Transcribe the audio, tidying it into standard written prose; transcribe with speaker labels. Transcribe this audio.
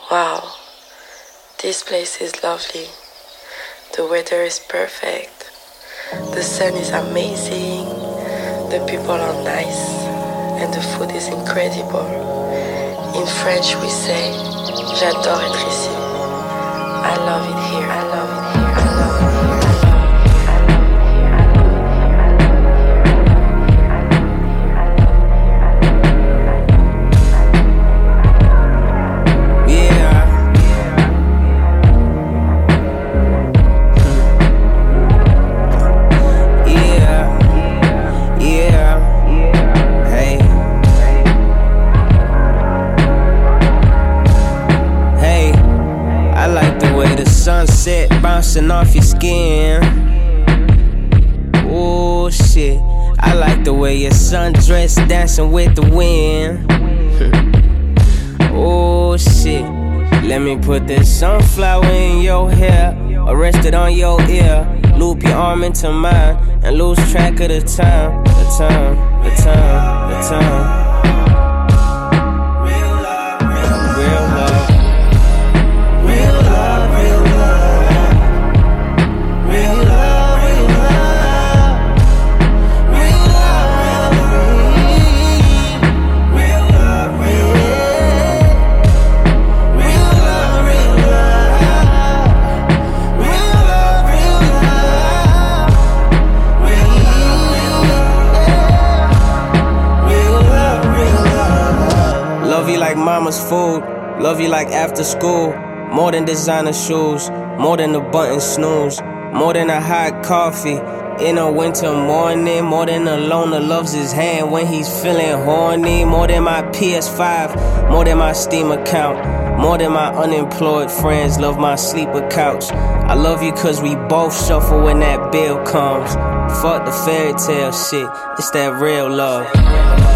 Speaker 1: Wow, this place is lovely. The weather is perfect. The sun is amazing. The people are nice. And the food is incredible. In French we say, j'adore être ici. I love it here. I love it here. I love it here.
Speaker 2: Sunset bouncing off your skin. Oh shit, I like the way your sundress dancing with the wind. Oh shit, let me put this sunflower in your hair, arrested on your ear. Loop your arm into mine and lose track of the time. The time, the time, the time. Love you like mama's food, love you like after school. More than designer shoes, more than the button snooze, more than a hot coffee in a winter morning, more than a loner loves his hand when he's feeling horny. More than my PS5, more than my Steam account, more than my unemployed friends love my sleeper couch. I love you cause we both shuffle when that bill comes. Fuck the fairy tale shit, it's that real love.